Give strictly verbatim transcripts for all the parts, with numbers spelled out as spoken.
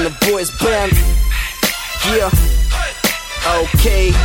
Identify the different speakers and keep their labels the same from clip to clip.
Speaker 1: Ивана Boys Band. Yeah. Окей.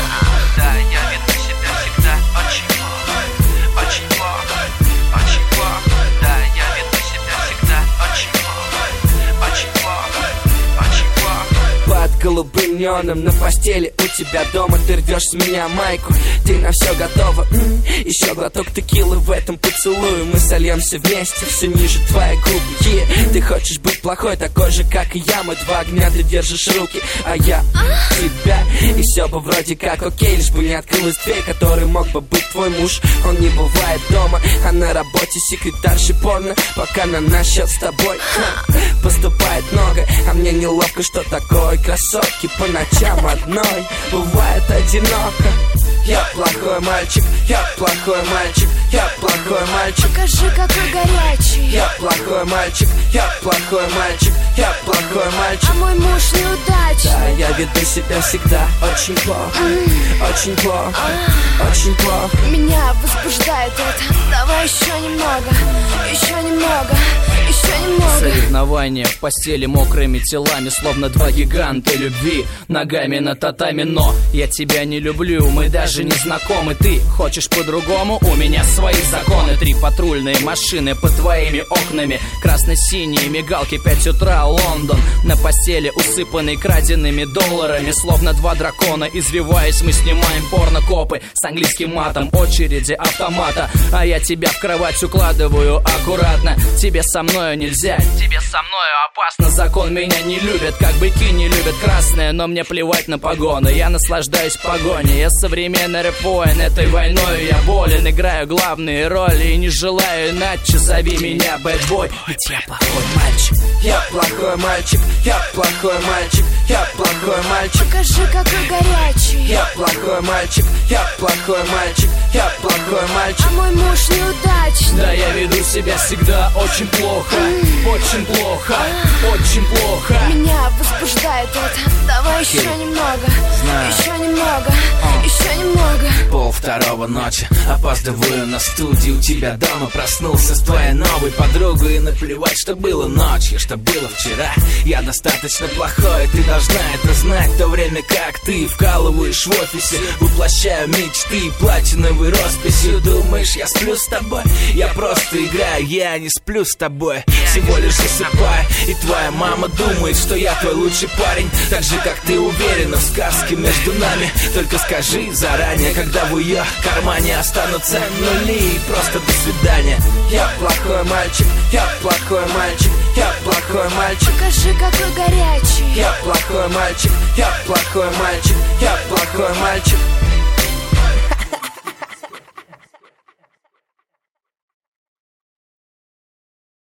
Speaker 2: Да, я веду себя всегда очень плохо, очень плохо, очень плохо. Да, я веду себя всегда очень плохо, очень плохо, очень плохо.
Speaker 1: Под голубым неоном на постели у тебя дома. Ты рвешь с меня майку, ты на все готова. М-м, еще глоток текилы в этом поцелую. Мы сольемся вместе, все ниже твоей губы. Yeah. Ты хочешь быть плохой, такой же, как и я. Мы два огня, ты держишь руки, а я тебя. И все бы вроде как окей, лишь бы не открылась дверь, который мог бы быть твой муж. Он не бывает дома, а на работе секретарши порно. Пока на наш счет с тобой ха, поступает много, а мне неловко, что такое красотки по ночам одной. Бывает одиноко. Я плохой мальчик, я плохой мальчик, я плохой мальчик.
Speaker 3: Покажи, какой горячий.
Speaker 1: Я плохой мальчик, я плохой мальчик, я плохой мальчик.
Speaker 3: А мой муж неудачный.
Speaker 1: Да, я веду себя всегда очень плохо, mm. очень плохо, ah. очень плохо.
Speaker 3: Меня возбуждает это. Давай еще немного, еще немного, еще немного.
Speaker 4: Соревнования в постели мокрыми телами, словно два гиганта любви, ногами на татами. Но я тебя не люблю, мы даже не знакомы. Ты хочешь по-другому, у меня свои законы. Три патрульные машины под твоими окнами, красно-синие мигалки, пять утра, Лондон. На постели усыпанный краденными долларами, словно два дракона. Извиваясь, мы снимаем порнокопы с английским матом, очереди автомата. А я тебя в кровать укладываю аккуратно. Тебе со мною нельзя, тебе со мною опасно. Закон меня не любит, как быки не любят красное. Но мне плевать на погоны, я наслаждаюсь погоней. Я современный рэп-воин, этой войной я болен. Играю главные роли и не желаю иначе. Зови меня бэтбой, ведь я плохой мальчик.
Speaker 1: Я плохой мальчик, я плохой мальчик, я плохой мальчик.
Speaker 3: Покажи, какой горячий.
Speaker 1: Я плохой мальчик, я плохой мальчик, я плохой мальчик.
Speaker 3: А мой муж неудачный.
Speaker 4: Да, я веду себя всегда очень плохо, mm. очень плохо, ah. очень плохо.
Speaker 3: Меня возбуждает это. Давай okay. еще немного, Знаю. еще немного, uh. еще немного.
Speaker 4: Пол второго ночи, опаздываю на студию. У тебя дома проснулся с твоей новой подругой. И наплевать, что было ночью, что было вчера. Я достаточно плохой, ты должна это знать. В то время как ты вкалываешь в офисе, воплощаю мечты платиновой росписью. Думаешь, я сплю с тобой? Я просто играю, я не сплю с тобой. Всего лишь засыпаю, и твоя мама думает, что я твой лучший парень. Так же, как ты уверена в сказке между нами. Только скажи заранее, когда в ее кармане останутся нули. И просто до свидания.
Speaker 1: Я плохой мальчик, я плохой мальчик, я плохой мальчик.
Speaker 3: Покажи, какой горячий.
Speaker 1: Я плохой мальчик, я плохой мальчик, я плохой мальчик.